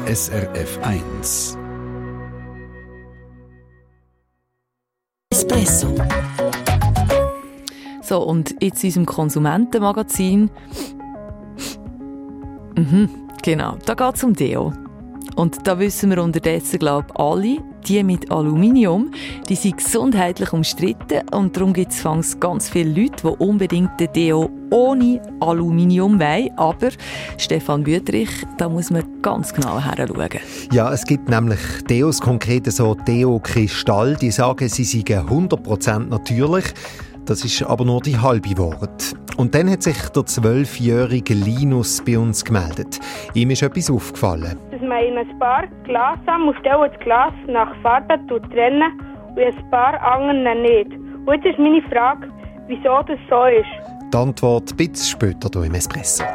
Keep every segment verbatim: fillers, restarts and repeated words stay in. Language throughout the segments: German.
S R F eins. Espresso. So, und jetzt in unserem Konsumentenmagazin. Mhm, genau, da geht es um Deo. Und da wissen wir unterdessen, glaube ich, alle, die mit Aluminium, die sind gesundheitlich umstritten. Und darum gibt es ganz viele Leute, die unbedingt den Deo ohne Aluminium wollen. Aber, Stefan Wüthrich, da muss man ganz genau hinschauen. Ja, es gibt nämlich Deos, konkret so Deo-Kristall, die sagen, sie seien hundert Prozent natürlich. Das ist aber nur die halbe Wahrheit. Und dann hat sich der zwölfjährige Linus bei uns gemeldet. Ihm ist etwas aufgefallen. Dass man in ein paar Glas zusammenstellen, das Glas nach Farbe trennen und ein paar anderen nicht. Und jetzt ist meine Frage, wieso das so ist. Die Antwort ein bisschen später hier im Espresso.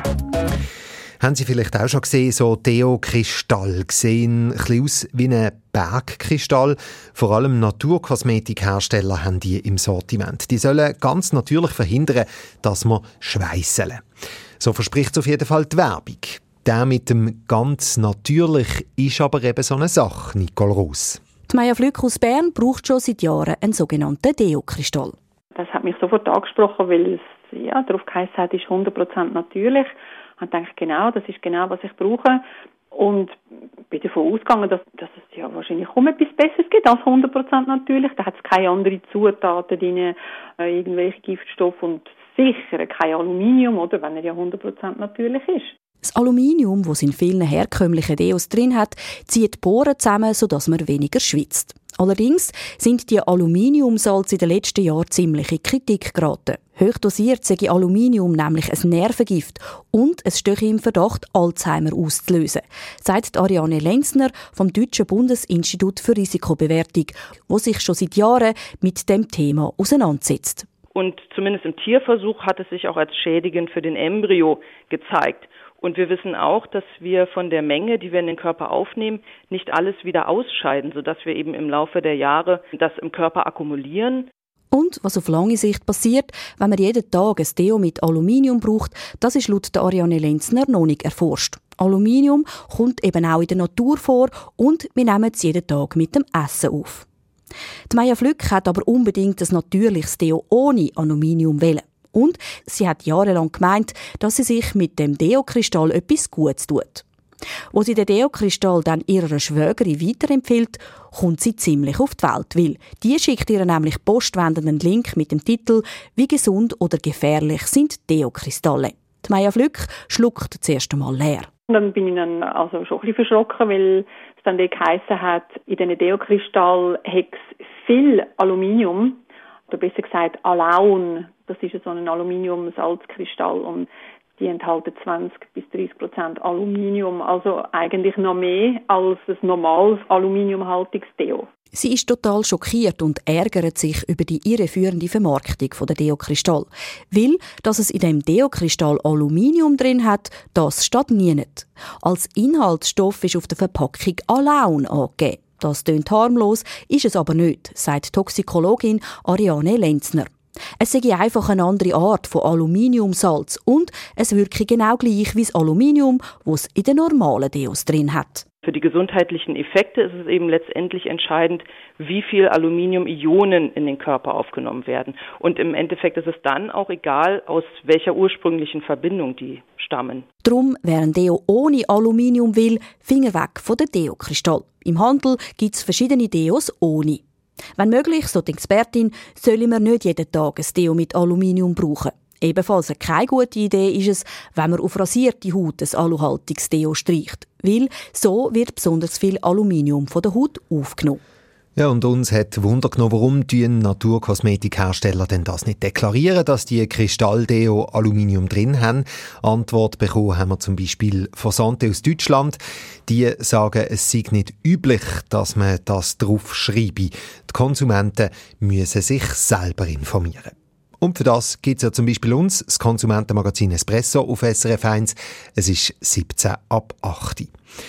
Haben Sie vielleicht auch schon gesehen, so Deo-Kristall sehen ein bisschen aus wie ein Bergkristall. Vor allem Naturkosmetikhersteller haben die im Sortiment. Die sollen ganz natürlich verhindern, dass wir schweisseln. So verspricht es auf jeden Fall die Werbung. Der mit dem ganz natürlich ist aber eben so eine Sache, Nicole Russ. Die Maja Flück aus Bern braucht schon seit Jahren einen sogenannten Deo-Kristall. Das hat mich sofort angesprochen, weil es ja, darauf geheißen hat, es ist hundert Prozent natürlich. Ich habe gedacht, genau, das ist genau, was ich brauche. Und bin davon ausgegangen, dass, dass es ja wahrscheinlich kaum etwas Besseres gibt als hundert Prozent natürlich. Da hat es keine anderen Zutaten drin, äh, irgendwelche Giftstoffe und sicher kein Aluminium, oder, wenn er ja hundert Prozent natürlich ist. Das Aluminium, das es in vielen herkömmlichen Deos drin hat, zieht die Poren zusammen, sodass man weniger schwitzt. Allerdings sind die Aluminiumsalze in den letzten Jahren ziemlich in Kritik geraten. Hochdosiert sei Aluminium nämlich ein Nervengift und es stehe im Verdacht, Alzheimer auszulösen, sagt Ariane Lenzner vom Deutschen Bundesinstitut für Risikobewertung, wo sich schon seit Jahren mit dem Thema auseinandersetzt. Und zumindest im Tierversuch hat es sich auch als schädigend für den Embryo gezeigt. Und wir wissen auch, dass wir von der Menge, die wir in den Körper aufnehmen, nicht alles wieder ausscheiden, sodass wir eben im Laufe der Jahre das im Körper akkumulieren. Und was auf lange Sicht passiert, wenn man jeden Tag ein Deo mit Aluminium braucht, das ist laut der Ariane Lenzner noch nicht erforscht. Aluminium kommt eben auch in der Natur vor und wir nehmen es jeden Tag mit dem Essen auf. Die Maja Flück hat aber unbedingt ein natürliches Deo ohne Aluminium wollen. Und sie hat jahrelang gemeint, dass sie sich mit dem Deo-Kristall etwas Gutes tut. Wo sie den Deo-Kristall dann ihrer Schwägerin weiterempfiehlt, kommt sie ziemlich auf die Welt, weil die schickt ihr nämlich postwendenden Link mit dem Titel «Wie gesund oder gefährlich sind Deo-Kristalle?». Die Maja Flück schluckt zuerst einmal leer. Und dann bin ich dann also schon ein bisschen verschrocken, weil es dann geheissen hat, in diesen Deo-Kristall hat es viel Aluminium, oder besser gesagt Alaun. Das ist so ein Aluminium-Salzkristall und die enthalten zwanzig bis dreißig Prozent Aluminium, also eigentlich noch mehr als ein normales aluminiumhaltiges Deo. Sie ist total schockiert und ärgert sich über die irreführende Vermarktung der Deo-Kristall. Weil, dass es in dem Deo-Kristall Aluminium drin hat, das steht nie nicht. Als Inhaltsstoff ist auf der Verpackung Alaun angegeben. Das tönt harmlos, ist es aber nicht, sagt Toxikologin Ariane Lenzner. Es sei einfach eine andere Art von Aluminiumsalz und es wirke genau gleich wie das Aluminium, das es in den normalen Deos drin hat. Für die gesundheitlichen Effekte ist es eben letztendlich entscheidend, wie viel Aluminium-Ionen in den Körper aufgenommen werden. Und im Endeffekt ist es dann auch egal, aus welcher ursprünglichen Verbindung die stammen. Drum, wer ein Deo ohne Aluminium will, Finger weg von den Deo-Kristall. Im Handel gibt es verschiedene Deos ohne. Wenn möglich, so die Expertin, sollen wir nicht jeden Tag ein Deo mit Aluminium brauchen. Ebenfalls keine gute Idee ist es, wenn man auf rasierte Haut ein aluhaltiges Deo streicht, weil so wird besonders viel Aluminium von der Haut aufgenommen. Ja, und uns hat Wunder genommen, warum die Naturkosmetikhersteller denn das nicht deklarieren, dass die Kristalldeo Aluminium drin haben. Antwort bekommen haben wir zum Beispiel von Santé aus Deutschland. Die sagen, es sei nicht üblich, dass man das drauf schreibe. Die Konsumenten müssen sich selber informieren. Und für das gibt es ja zum Beispiel uns, das Konsumentenmagazin Espresso auf S R F eins. Es ist siebzehn ab acht.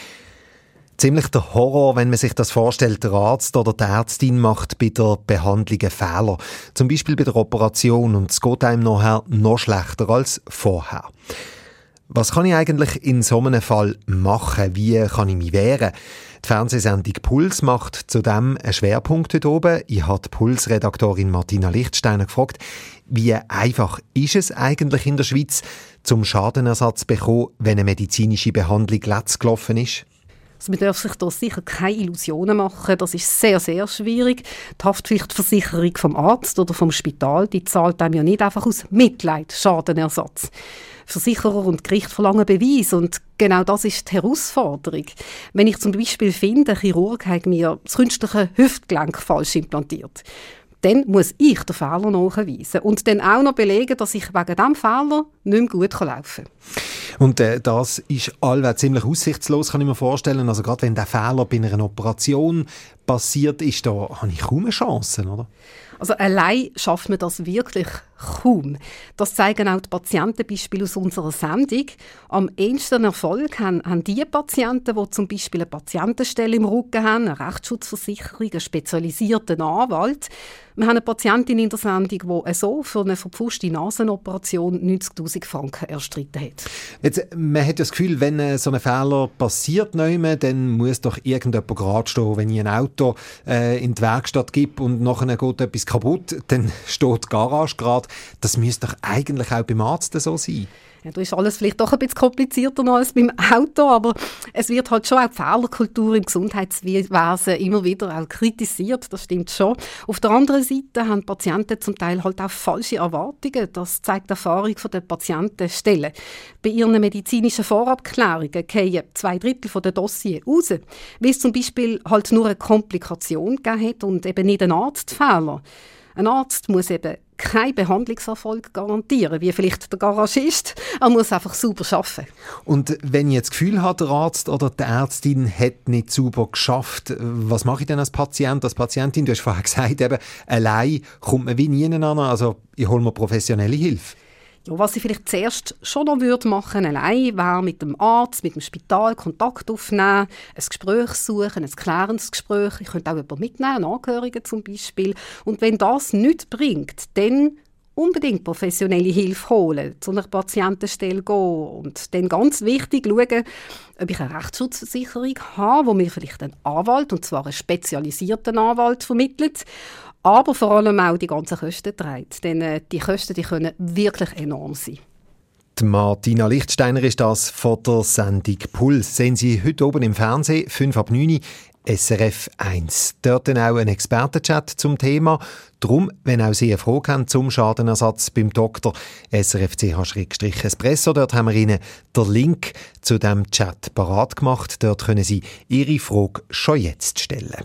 Ziemlich der Horror, wenn man sich das vorstellt, der Arzt oder die Ärztin macht bei der Behandlung einen Fehler. Zum Beispiel bei der Operation und es geht einem nachher noch schlechter als vorher. Was kann ich eigentlich in so einem Fall machen? Wie kann ich mich wehren? Die Fernsehsendung Puls macht zudem einen Schwerpunkt heute oben. Ich habe die Puls-Redaktorin Martina Lichtsteiner gefragt, wie einfach ist es eigentlich in der Schweiz, zum Schadenersatz zu bekommen, wenn eine medizinische Behandlung letzt gelaufen ist? Also man darf sich da sicher keine Illusionen machen. Das ist sehr, sehr schwierig. Die Haftpflichtversicherung vom Arzt oder vom Spital, die zahlt einem ja nicht einfach aus Mitleid Schadenersatz. Versicherer und Gericht verlangen Beweis und genau das ist die Herausforderung. Wenn ich zum Beispiel finde, ein Chirurg hat mir das künstliche Hüftgelenk falsch implantiert, dann muss ich den Fehler nachweisen und dann auch noch belegen, dass ich wegen diesem Fehler nicht mehr gut laufen kann. Und äh, das ist allweil ziemlich aussichtslos, kann ich mir vorstellen. Also gerade wenn der Fehler bei einer Operation passiert ist, da habe ich kaum eine Chance, oder? Also allein schafft man das wirklich kaum. Das zeigen auch die Patientenbeispiele aus unserer Sendung. Am ehesten Erfolg haben, haben die Patienten, die zum Beispiel eine Patientenstelle im Rücken haben, eine Rechtsschutzversicherung, einen spezialisierten Anwalt. Wir haben eine Patientin in der Sendung, die so für eine verpfuschte Nasenoperation neunzigtausend Franken erstritten hat. Jetzt, man hat das Gefühl, wenn so ein Fehler passiert, dann muss doch irgendjemand gerade stehen. Wenn ich ein Auto äh, in die Werkstatt gebe und nachher geht etwas kaputt, dann steht die Garage gerade. Das müsste doch eigentlich auch beim Arzt so sein. Ja, da ist alles vielleicht doch ein bisschen komplizierter noch als beim Auto, aber es wird halt schon auch die Fehlerkultur im Gesundheitswesen immer wieder auch kritisiert, das stimmt schon. Auf der anderen Seite haben Patienten zum Teil halt auch falsche Erwartungen, das zeigt die Erfahrung der Patientenstellen. Bei ihren medizinischen Vorabklärungen fallen zwei Drittel der Dossiers raus, weil es zum Beispiel halt nur eine Komplikation gegeben hat und eben nicht einen Arztfehler. Ein Arzt muss eben keinen Behandlungserfolg garantieren, wie vielleicht der Garagist. Er muss einfach sauber arbeiten. Und wenn ich jetzt das Gefühl habe, der Arzt oder die Ärztin hat nicht sauber geschafft, was mache ich denn als Patient, als Patientin? Du hast vorher gesagt, eben, allein kommt man wie nie an. Also ich hole mir professionelle Hilfe. Ja, was ich vielleicht zuerst schon noch würde machen allein, wäre mit dem Arzt, mit dem Spital Kontakt aufnehmen, ein Gespräch suchen, ein klärendes Gespräch. Ich könnte auch jemanden mitnehmen, Angehörige zum Beispiel. Und wenn das nichts bringt, dann unbedingt professionelle Hilfe holen, zu einer Patientenstelle gehen und dann ganz wichtig schauen, ob ich eine Rechtsschutzversicherung habe, wo mir vielleicht einen Anwalt, und zwar einen spezialisierten Anwalt, vermittelt, aber vor allem auch die ganzen Kosten trägt. Denn äh, die Kosten die können wirklich enorm sein. Die Martina Lichtsteiner ist das von der Sendung Puls. Sehen Sie heute oben im Fernsehen, fünf ab neun, S R F eins. Dort dann auch ein Expertenchat zum Thema. Darum, wenn auch Sie eine Frage haben zum Schadenersatz beim Doktor, S R F C H Espresso, dort haben wir Ihnen den Link zu diesem Chat parat gemacht. Dort können Sie Ihre Frage schon jetzt stellen.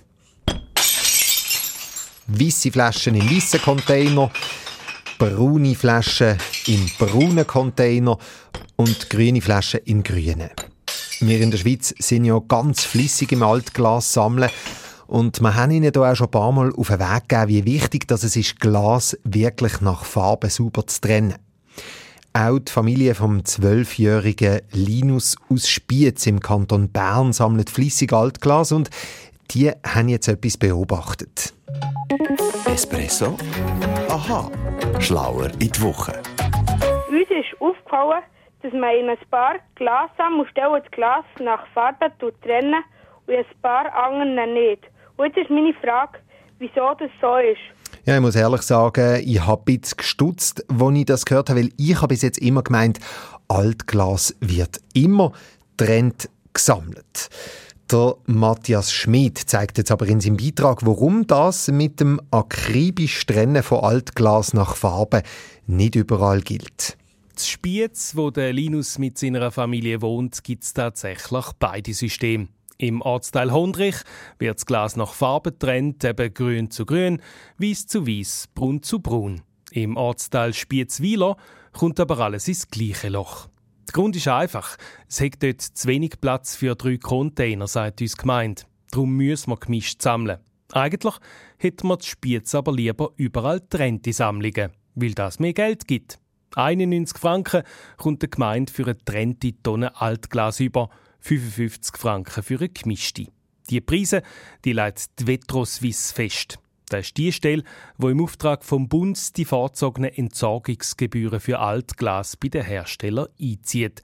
Weisse Flaschen in weissen Container, braune Flaschen in braunen Container und grüne Flaschen in grünen. Wir in der Schweiz sind ja ganz flüssig im Altglas sammeln und wir haben Ihnen hier auch schon ein paar Mal auf den Weg gegeben, wie wichtig dass es ist, Glas wirklich nach Farbe sauber zu trennen. Auch die Familie vom zwölfjährigen Linus aus Spiez im Kanton Bern sammelt flüssig Altglas und die haben jetzt etwas beobachtet. Espresso? Aha, schlauer in die Woche. Uns ist aufgefallen, dass man in ein paar glassamen Stellen das Glas nach Farbe trennen und in ein paar anderen nicht. Und jetzt ist meine Frage, wieso das so ist. Ja, ich muss ehrlich sagen, ich habe ein bisschen gestutzt, als ich das gehört habe, weil ich habe bis jetzt immer gemeint, Altglas wird immer getrennt gesammelt. Der Matthias Schmid zeigt jetzt aber in seinem Beitrag, warum das mit dem akribisch Trennen von Altglas nach Farbe nicht überall gilt. In Spiez, wo der Linus mit seiner Familie wohnt, gibt es tatsächlich beide Systeme. Im Ortsteil Hondrich wird das Glas nach Farbe getrennt, eben grün zu grün, weiß zu weiß, braun zu braun. Im Ortsteil Spiez-Weiler kommt aber alles ins gleiche Loch. Der Grund ist einfach. Es hat dort zu wenig Platz für drei Container, sagt uns die Gemeinde. Darum müssen wir gemischt sammeln. Eigentlich hätten wir die Spiez aber lieber überall getrennte Sammlungen, weil das mehr Geld gibt. einundneunzig Franken kommt der Gemeinde für eine getrennte Tonne Altglas über, fünfundfünfzig Franken für eine gemischte. Die Preise die legt die Vetroswiss fest. Das ist die Stelle, wo im Auftrag vom Bund die vorzogenen Entsorgungsgebühren für Altglas bei den Herstellern einzieht.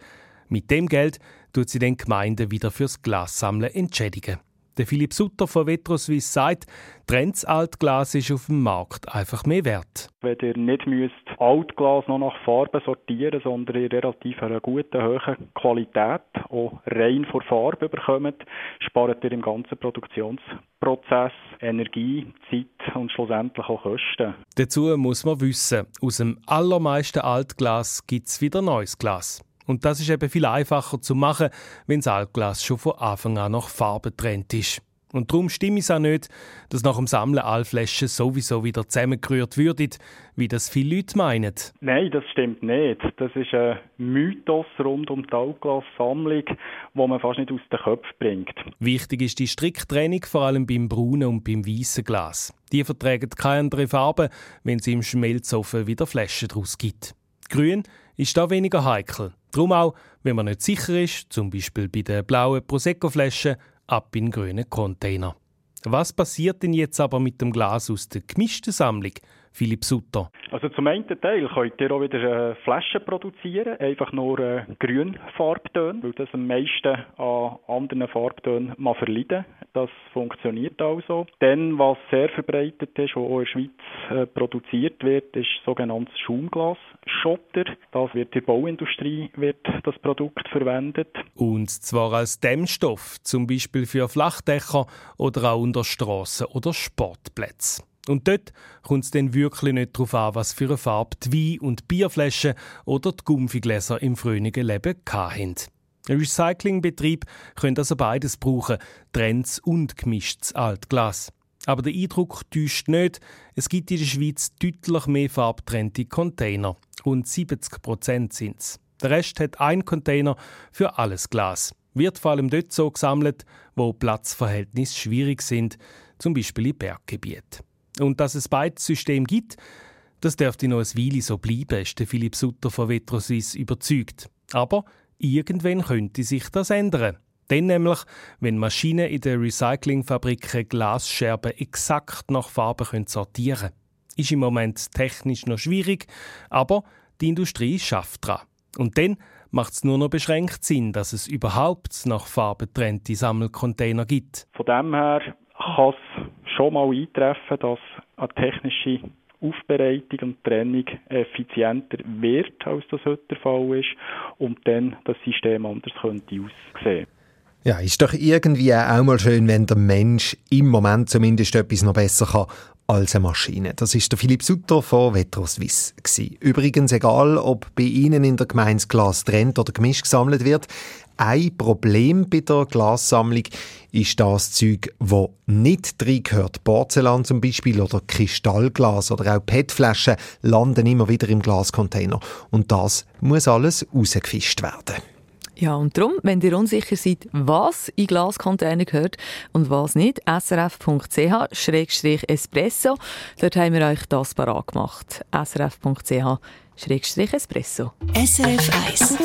Mit dem Geld tut sie den Gemeinden wieder fürs Glassammeln entschädigen. Der Philipp Sutter von Vetroswiss sagt, Trends Altglas ist auf dem Markt einfach mehr wert. Wenn ihr nicht müsst Altglas noch nach Farbe sortieren, sondern in relativ einer guten, hohen Qualität auch rein vor Farbe bekommt, spart ihr im ganzen Produktionsprozess Energie, Zeit und schlussendlich auch Kosten. Dazu muss man wissen, aus dem allermeisten Altglas gibt es wieder neues Glas. Und das ist eben viel einfacher zu machen, wenn das Altglas schon von Anfang an nach Farbe getrennt ist. Und darum stimmt es auch nicht, dass nach dem Sammeln alle Flaschen sowieso wieder zusammengerührt würden, wie das viele Leute meinen. Nein, das stimmt nicht. Das ist ein Mythos rund um die Altglassammlung, den man fast nicht aus den Köpfen bringt. Wichtig ist die Stricktrennung, vor allem beim braunen und beim weißen Glas. Die vertragen keine andere Farbe, wenn es im Schmelzofen wieder Flaschen daraus gibt. Grün ist da weniger heikel. Darum auch, wenn man nicht sicher ist, zum Beispiel bei den blauen Prosecco-Flaschen, ab in grünen Container. Was passiert denn jetzt aber mit dem Glas aus der gemischten Sammlung? Philipp Sutter. Also zum einen Teil könnt ihr auch wieder äh, Flaschen produzieren, einfach nur äh, Grünfarbtöne, weil das am meisten an anderen Farbtönen mal verleiden. Das funktioniert also. Dann, was sehr verbreitet ist, was auch in der Schweiz äh, produziert wird, ist sogenanntes Schaumglas-Schotter. Das wird in der Bauindustrie wird das Produkt verwendet. Und zwar als Dämmstoff, zum Beispiel für Flachdächer oder auch unter Strassen oder Sportplätzen. Und dort kommt es dann wirklich nicht darauf an, was für eine Farbe die Wein- und Bierflaschen oder die Gumpfigläser im frühen Leben hatten. Ein Recyclingbetrieb könnte also beides brauchen, Trends und gemischtes Altglas. Aber der Eindruck täuscht nicht. Es gibt in der Schweiz deutlich mehr farbgetrennte Container. Rund siebzig Prozent sind es. Der Rest hat ein Container für alles Glas. Wird vor allem dort so gesammelt, wo Platzverhältnisse schwierig sind, zum Beispiel in Berggebieten. Und dass es beides System gibt, das dürfte noch ein Weile so bleiben, ist der Philipp Sutter von Vetroswiss überzeugt. Aber irgendwann könnte sich das ändern. Dann nämlich, wenn Maschinen in den Recyclingfabriken Glasscherben exakt nach Farbe sortieren können. Ist im Moment technisch noch schwierig, aber die Industrie schafft daran. Und dann macht es nur noch beschränkt Sinn, dass es überhaupt nach Farbe getrennte Sammelcontainer gibt. Von dem her kann es schon mal eintreffen, dass eine technische Aufbereitung und Trennung effizienter wird, als das heute der Fall ist, und dann das System anders könnte aussehen. Ja, ist doch irgendwie auch mal schön, wenn der Mensch im Moment zumindest etwas noch besser kann als eine Maschine. Das ist der Philipp Sutter von Vetroswiss gsi. Übrigens, egal ob bei Ihnen in der Gemeinde Glas trennt oder gemischt gesammelt wird, ein Problem bei der Glassammlung ist das Zeug, das nicht reingehört. Porzellan zum Beispiel oder Kristallglas oder auch P E T-Flaschen landen immer wieder im Glascontainer. Und das muss alles rausgefischt werden. Ja, und darum, wenn ihr unsicher seid, was in Glascontainer gehört und was nicht, s r f punkt c h schrägstrich espresso. Dort haben wir euch das parat gemacht. s r f punkt c h schrägstrich espresso. S R F eins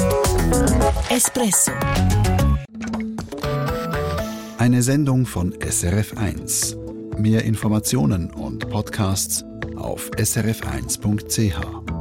Espresso. Eine Sendung von S R F eins. Mehr Informationen und Podcasts auf s r f eins punkt c h.